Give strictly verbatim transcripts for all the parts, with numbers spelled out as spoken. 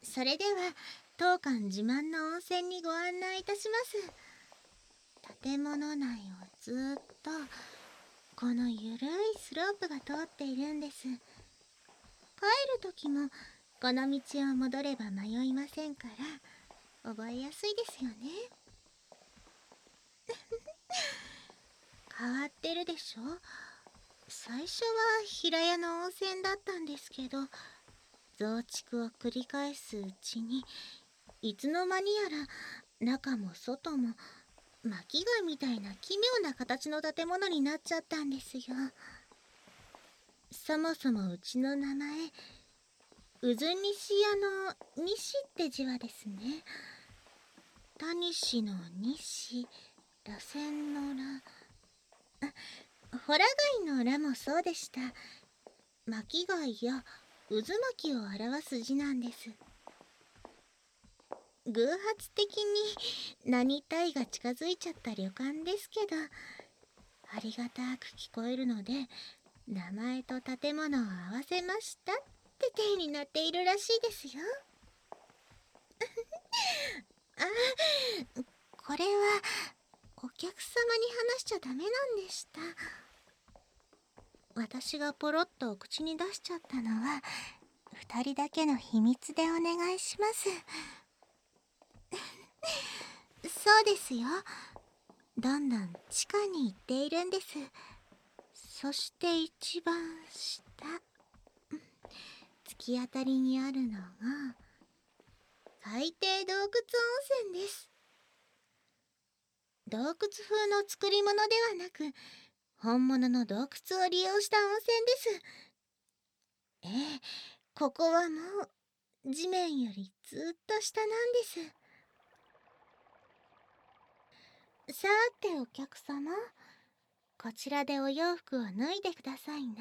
それでは当館自慢の温泉にご案内いたします。建物内をずーっとこのゆるいスロープが通っているんです。帰る時もこの道を戻れば迷いませんから覚えやすいですよね。変わってるでしょ。最初は平屋の温泉だったんですけど、増築を繰り返すうちにいつの間にやら中も外も巻貝みたいな奇妙な形の建物になっちゃったんですよ。そもそもうちの名前、うずにし屋の西って字はですね、タニシの西、螺旋の螺、あ、ホラ貝の螺もそうでした。巻貝や渦巻きを表す字なんです。偶発的に何体が近づいちゃった旅館ですけど、ありがたく聞こえるので名前と建物を合わせましたって体になっているらしいですよ。あ、これはお客様に話しちゃダメなんでした。私がポロッと口に出しちゃったのは二人だけの秘密でお願いします。そうですよ。どんどん地下に行っているんです。そして一番下、突き当たりにあるのが海底洞窟温泉です。洞窟風の作り物ではなく本物の洞窟を利用した温泉です。ええ、ここはもう地面よりずっと下なんです。さてお客様、こちらでお洋服を脱いでくださいな。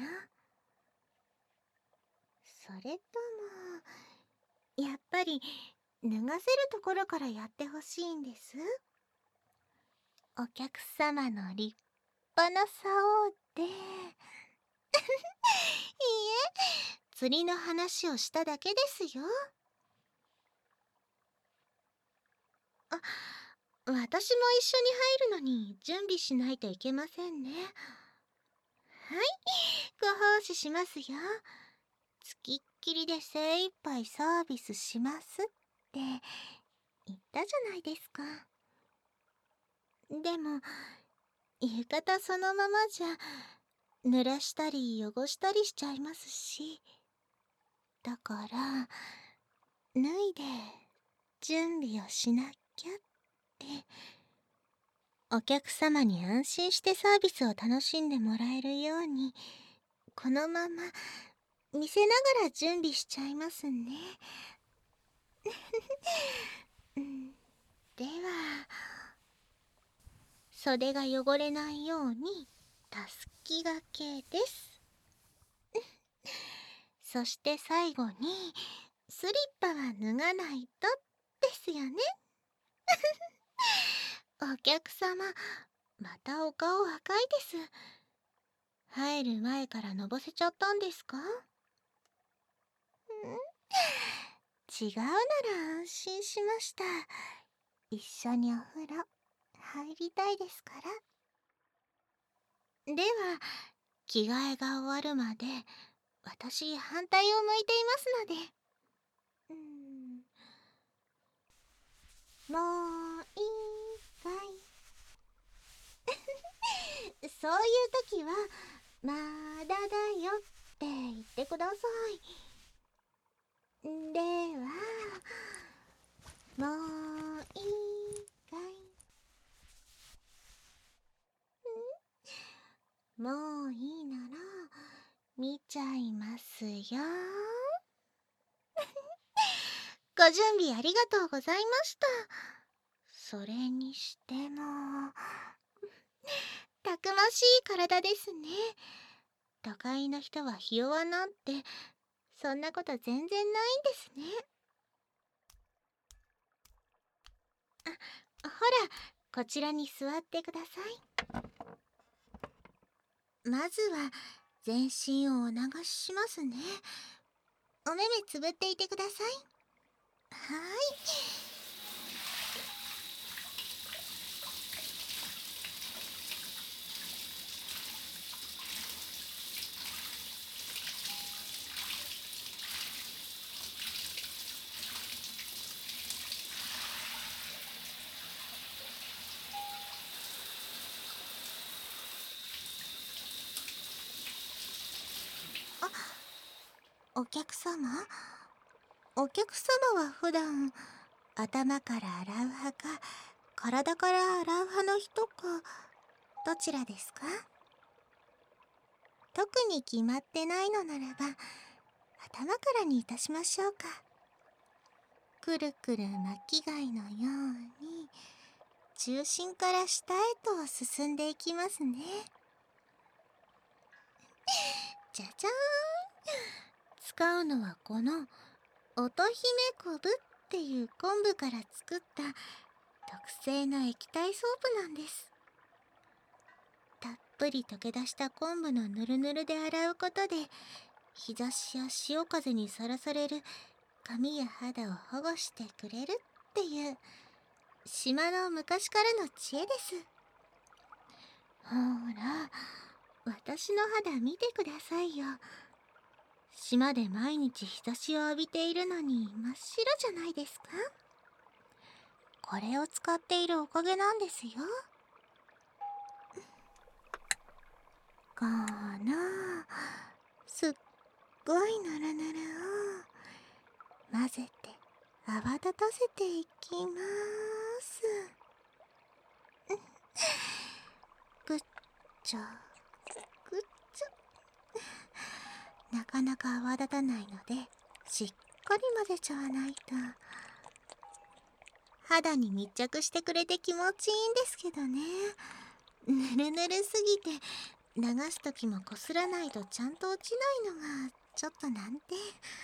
それともやっぱり脱がせるところからやってほしいんです。お客様の立派な竿でいいえ、釣りの話をしただけですよ。あ、私も一緒に入るのに準備しないといけませんね。はい、ご奉仕しますよ。つきっきりで精一杯サービスしますって言ったじゃないですか。でも浴衣そのままじゃ濡らしたり汚したりしちゃいますし、だから脱いで準備をしなきゃって、お客様に安心してサービスを楽しんでもらえるようにこのまま見せながら準備しちゃいますね。うん、では袖が汚れないようにたすきがけです。そして最後にスリッパは脱がないとですよね。お客様、またお顔赤いです。入る前からのぼせちゃったんですか？ん、違うなら安心しました。一緒にお風呂入りたいですから。では着替えが終わるまで私反対を向いていますので。うーん、もういいかい？そういう時はまだだよって言ってください。ではもういいかい？ん、もういいなら見ちゃいますよ。ご準備ありがとうございました。それにしてもたくましい体ですね。都会の人はひ弱なんてそんなこと全然ないんですね。あ、ほら、こちらに座ってください。まずは全身をお流ししますね。お目目つぶっていてください。 はい。あ、お客様お客様は普段頭から洗う派か体から洗う派の人かどちらですか？特に決まってないのならば頭からにいたしましょうか。くるくる巻き貝のように中心から下へと進んでいきますね。じゃじゃーん。使うのはこの乙姫昆布っていう昆布から作った特製の液体ソープなんです。たっぷり溶け出した昆布のぬるぬるで洗うことで日差しや潮風にさらされる髪や肌を保護してくれるっていう島の昔からの知恵です。ほら、私の肌見てくださいよ。島で毎日日差しを浴びているのに真っ白じゃないですか？これを使っているおかげなんですよ。かな、すっごいぬるぬるを混ぜて泡立たせていきます。ぐっちゃぐっちゃ。なかなか泡立たないのでしっかり混ぜちゃわないと。肌に密着してくれて気持ちいいんですけどね。ぬるぬるすぎて流す時もこすらないとちゃんと落ちないのがちょっと難点。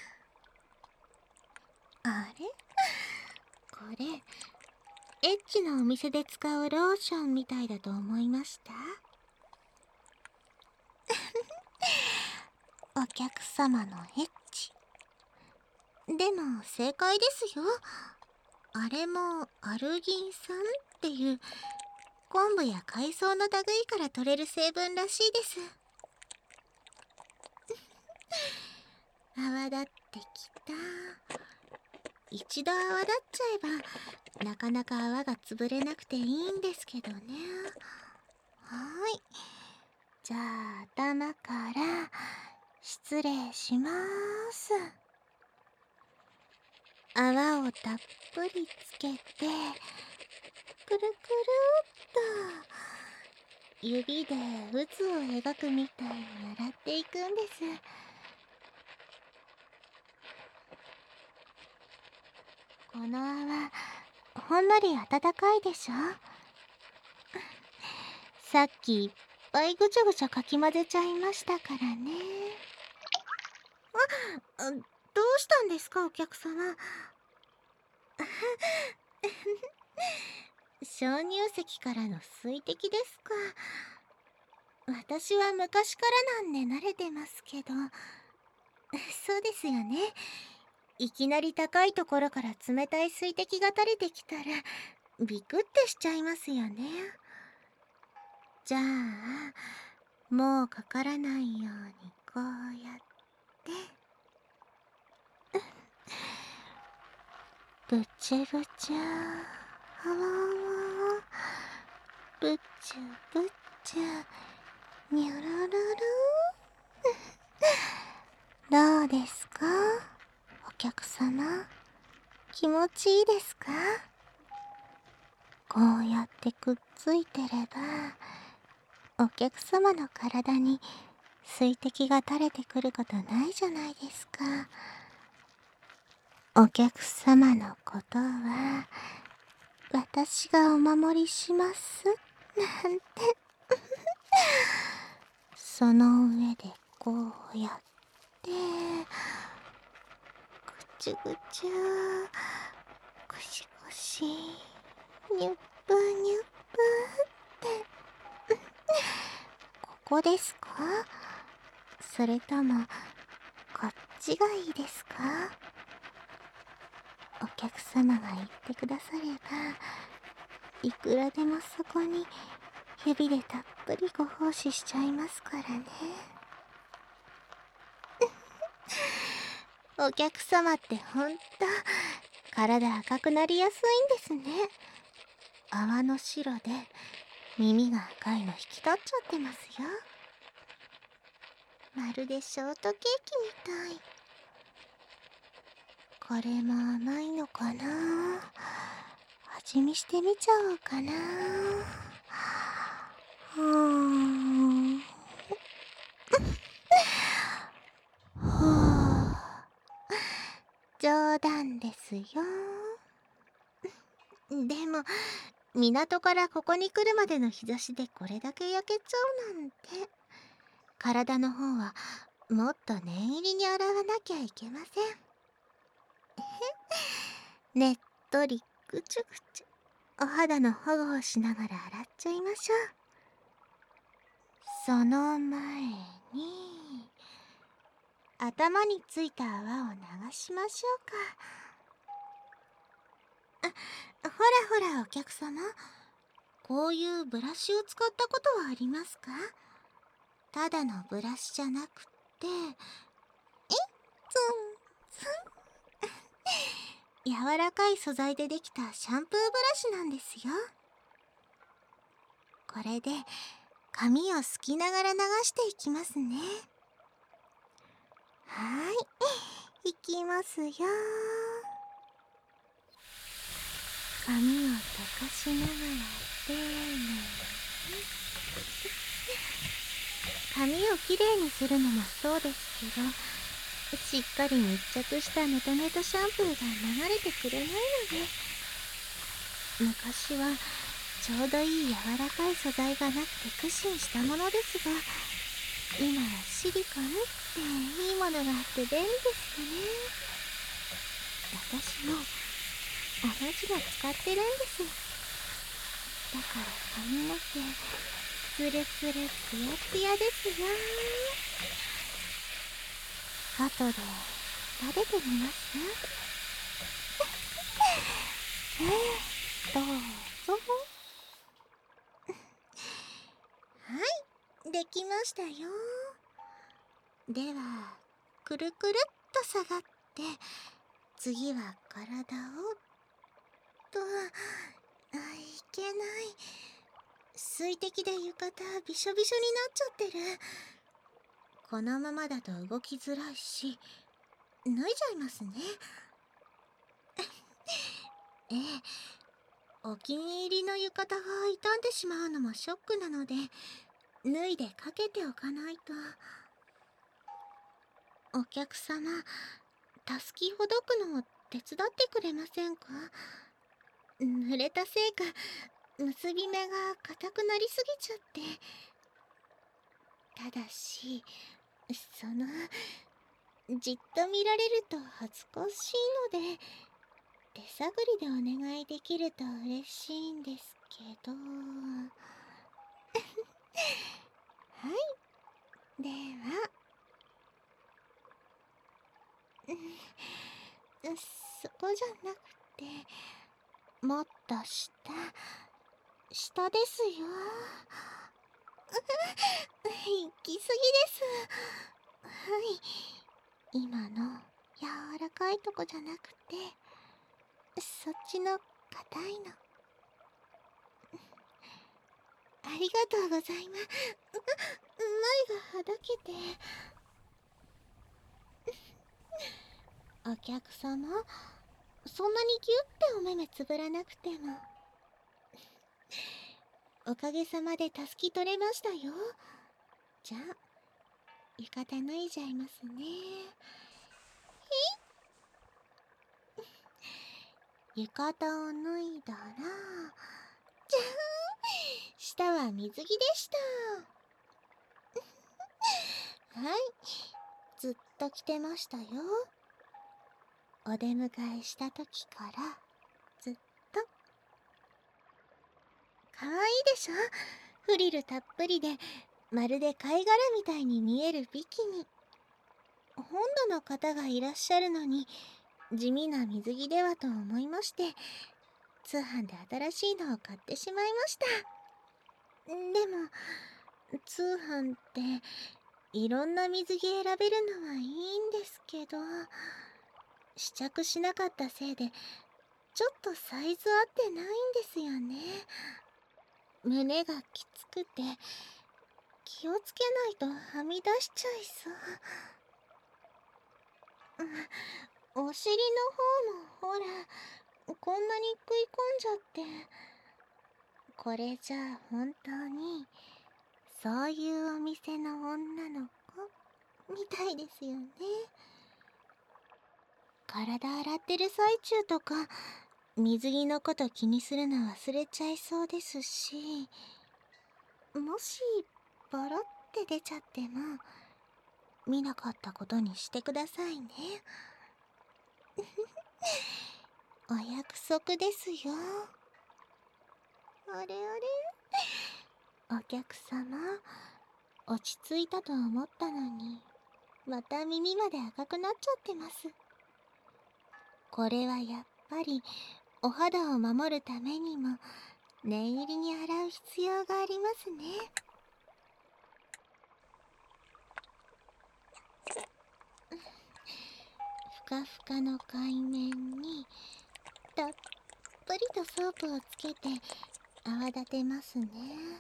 あれこれエッチなお店で使うローションみたいだと思いました？お客様のエッチでも正解ですよ。あれもアルギン酸っていう昆布や海藻の類から取れる成分らしいです。泡立ってきた。一度泡立っちゃえばなかなか泡が潰れなくていいんですけどね。はーい。じゃあ頭から失礼します。泡をたっぷりつけてくるくるっと指で渦を描くみたいに洗っていくんです。この泡ほんのり温かいでしょ？さっきいっぱいぐちゃぐちゃかき混ぜちゃいましたからね。あ、どうしたんですかお客様。鍾乳石からの水滴ですか。私は昔からなんで慣れてますけど。そうですよね。いきなり高いところから冷たい水滴が垂れてきたらビクってしちゃいますよね。じゃあもうかからないようにこうやってぶちぶちゃあわわぶちゅぶちゅにゅるるるどうですかお客様、気持ちいいですか？こうやってくっついてればお客様の体に水滴が垂れてくることないじゃないですか。お客様のことは私がお守りしますなんてその上でこうやってぐちゅぐちゅぐしぐしにゅっぷにゅっぷってここですか？それともこっちがいいですか？ お客様が言ってくだされば、いくらでもそこに指でたっぷりご奉仕しちゃいますからね。お客様ってほんと体赤くなりやすいんですね。泡の白で耳が赤いの引き立っちゃってますよ。まるでショートケーキみたい。これも甘いのかな。味見してみちゃおうかな。うーん。はあ、冗談ですよ。でも港からここに来るまでの日差しでこれだけ焼けちゃうなんて。体の方はもっと念入りに洗わなきゃいけません。ねっとりぐちゅぐちゅ、お肌の保護をしながら洗っちゃいましょう。その前に頭についた泡を流しましょうか。あ、ほらほらお客様、こういうブラシを使ったことはありますか？ただのブラシじゃなくて、えっつんつん柔らかい素材でできたシャンプーブラシなんですよ。これで髪をすきながら流していきますね。はーい、いきますよ。髪を溶かしながら丁寧に。髪をきれいにするのもそうですけど、しっかり密着したネトネトシャンプーが流れてくれないので。昔はちょうどいい柔らかい素材がなくて苦心したものですが、今はシリコンっていいものがあって便利ですよね。私も同じの使ってるんです。だから髪の毛ツルツルツヤツヤですよ。後で食べてみます？ええ、どうぞ。はい、できましたよ。ではくるくるっと下がって、次は体をと。あ、いけない。水滴で浴衣びしょびしょになっちゃってる。このままだと動きづらいし、脱いじゃいますね。ええ、お気に入りの浴衣が傷んでしまうのもショックなので、脱いでかけておかないと。お客様、たすきほどくのを手伝ってくれませんか？濡れたせいか結び目が硬くなりすぎちゃって。ただしそのじっと見られると恥ずかしいので、手探りでお願いできると嬉しいんですけど。はい、ではうんそこじゃなくて、もっと下下ですよ。行き過ぎです。はい、今の柔らかいとこじゃなくて、そっちの硬いの。ありがとうございます。前がはだけて。お客様、そんなにギュッてお目目つぶらなくても。おかげさまでたすき取れましたよ。じゃあ浴衣脱いじゃいますね。浴衣を脱いだら、じゃーん、下は水着でした。はい、ずっと着てましたよ。お出迎えした時からずっと。かわいいでしょ？フリルたっぷりでまるで貝殻みたいに見えるビキニ。本土の方がいらっしゃるのに地味な水着ではと思いまして、通販で新しいのを買ってしまいました。でも、通販っていろんな水着選べるのはいいんですけど、試着しなかったせいでちょっとサイズ合ってないんですよね。胸がきつくて気をつけないとはみ出しちゃいそう。うん、お尻の方もほら、こんなに食い込んじゃって、これじゃあ本当にそういうお店の女の子みたいですよね。体洗ってる最中とか水着のこと気にするの忘れちゃいそうですし、もしボロって出ちゃっても見なかったことにしてくださいね。お約束ですよ。あれあれ、お客様、落ち着いたと思ったのにまた耳まで赤くなっちゃってます。これはやっぱりお肌を守るためにも念入りに洗う必要がありますね。ふかふかの海面にたっぷりとソープをつけて泡立てますね。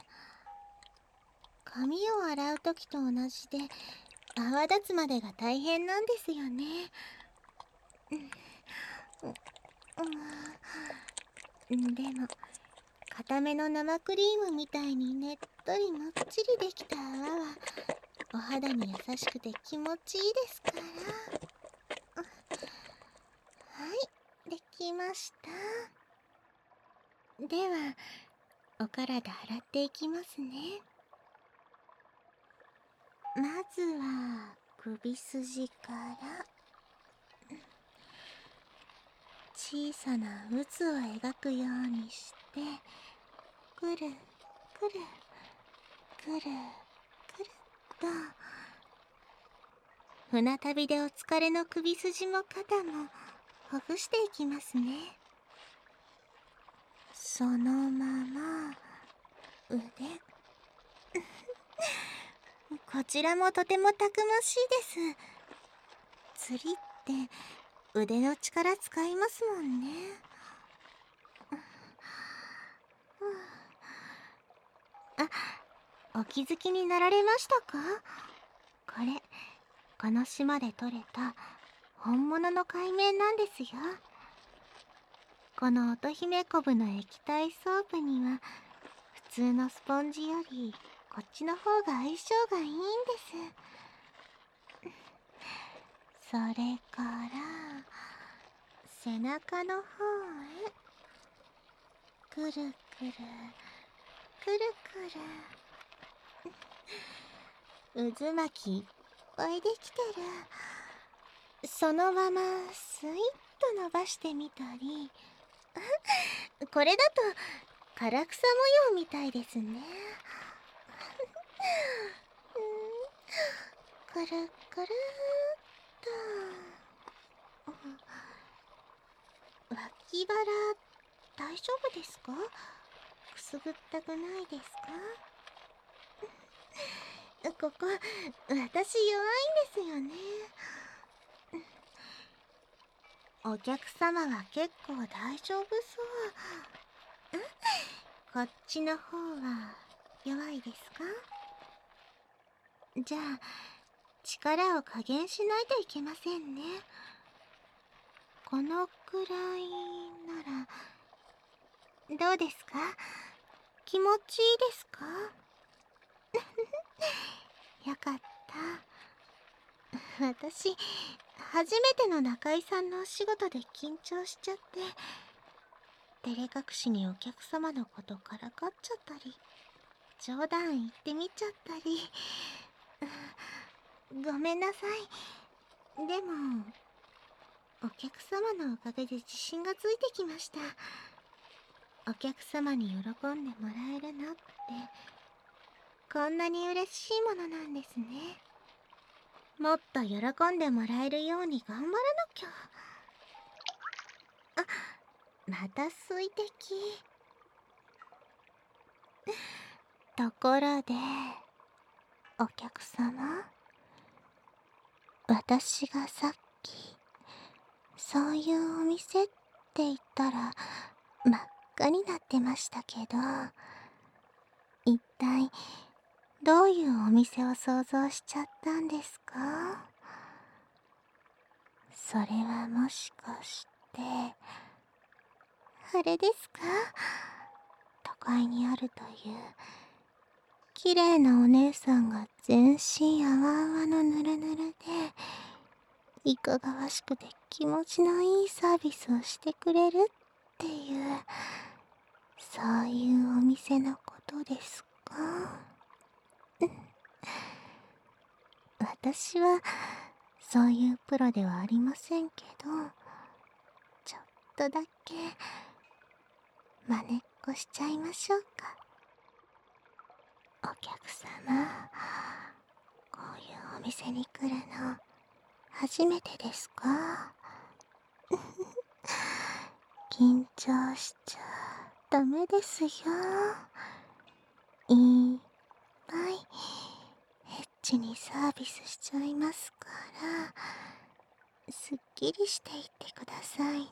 髪を洗う時と同じで泡立つまでが大変なんですよね。うん、でも固めの生クリームみたいにねっとりもっちりできた泡はお肌に優しくて気持ちいいですから。はい、できました。ではお体洗っていきますね。まずは首筋から小さな渦を描くようにしてくるくるくるくると、船旅でお疲れの首筋も肩もほぐしていきますね。そのまま腕こちらもとてもたくましいです。釣りって腕の力使いますもんね。あ、お気づきになられましたか？これこの島で採れた本物の海綿なんですよ。この乙姫昆布の液体ソープには普通のスポンジよりこっちの方が相性がいいんです。それから背中の方へくるくるくるくる渦巻きいっぱいできてる。そのままスイッと伸ばしてみたりこれだと唐草模様みたいですね。くるくるっと。脇腹大丈夫ですか？くすぐったくないですか？ここ私弱いんですよね。お客様は結構大丈夫そう。こっちの方は弱いですか？じゃあ力を加減しないといけませんね。このくらいならどうですか？気持ちいいですか？よかった。私初めての中井さんのお仕事で緊張しちゃって照れ隠しにお客様のことからかっちゃったり冗談言ってみちゃったりごめんなさい。でもお客様のおかげで自信がついてきました。お客様に喜んでもらえるのってこんなに嬉しいものなんですね。もっと喜んでもらえるように頑張らなきゃ。 あ、また水滴。ところで、お客様、私がさっき、そういうお店って言ったら、真っ赤になってましたけど、一体、どういうお店を想像しちゃったんですか？それはもしかして、あれですか？都会にあるという、綺麗なお姉さんが全身あわあわのぬるぬるで、いかがわしくて気持ちのいいサービスをしてくれるっていう、そういうお店のことですか？私は、そういうプロではありませんけど、ちょっとだけ、真似っこしちゃいましょうか。お客様、こういうお店に来るの、初めてですか？緊張しちゃダメですよ。いっぱい、エッチにサービスしちゃいますから、すっきりしていってくださいね。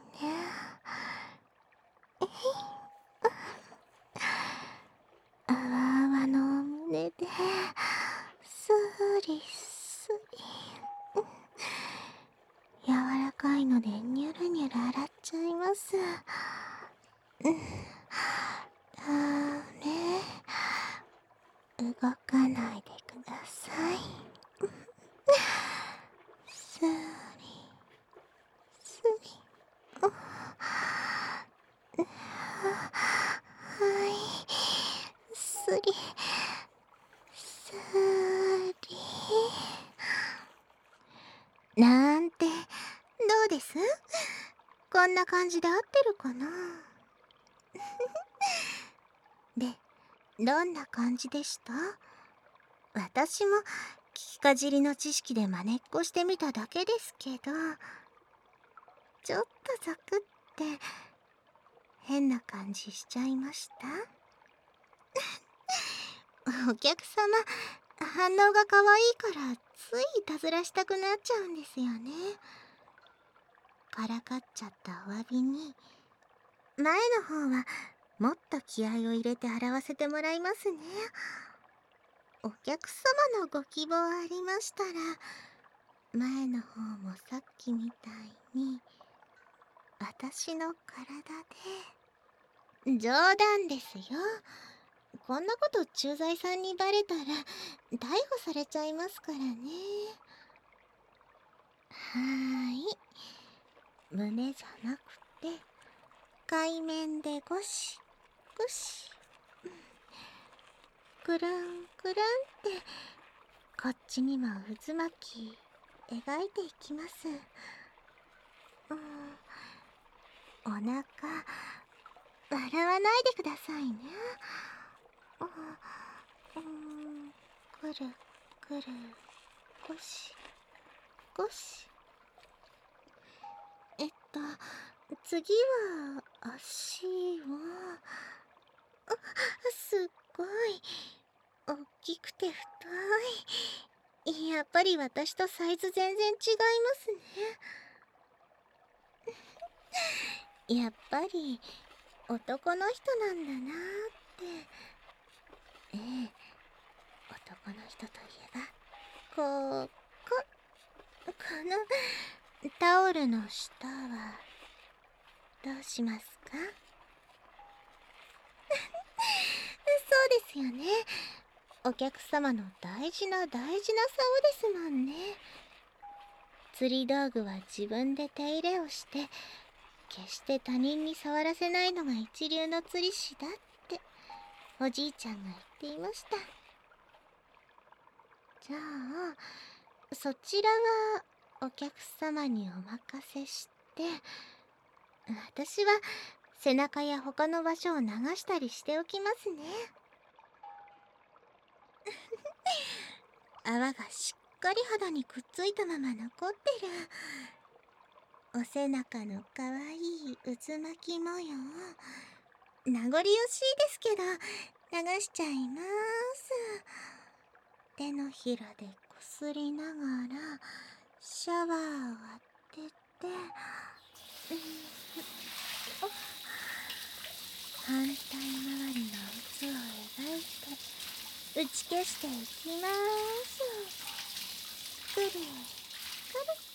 あわあわのお胸で、スリスリ。柔らかいのでニュルニュル洗っちゃいます。うん、ダメ。動かないでください。スリスリ。はい、スリスリ。なんて、どうです？こんな感じで合ってるかな？で、どんな感じでした？私も聞きかじりの知識で真似っこしてみただけですけど、ちょっとザクって変な感じしちゃいました？お客様、反応が可愛いからついいたずらしたくなっちゃうんですよね。からかっちゃったお詫びに、前の方はもっと気合を入れて洗わせてもらいますね。お客様のご希望ありましたら、前の方もさっきみたいに、私の体で。冗談ですよ。こんなこと駐在さんにバレたら逮捕されちゃいますからね。はーい。胸じゃなくて海面でゴシゴシ、くるんくるんってこっちにも渦巻き描いていきます。うん、お腹笑わないでくださいね。うん、くるくるゴシゴシ。えっと次は足を、あ、すっごい大きくて太い。やっぱり私とサイズ全然違いますね。やっぱり男の人なんだなーって。ええ、男の人といえばこうここのタオルの下はどうしますか？そうですよね。お客様の大事な大事な竿ですもんね。釣り道具は自分で手入れをして決して他人に触らせないのが一流の釣り師だっておじいちゃんが言っていました。じゃあそちらはお客様にお任せして、私は背中や他の場所を流したりしておきますね。泡がしっかり肌にくっついたまま残ってる。 お背中のかわいい渦巻き模様、名残惜しいですけど流しちゃいます。手のひらでこすりながらシャワーを当てて、うん、反対回りの渦を描いて打ち消していきます。くるくる。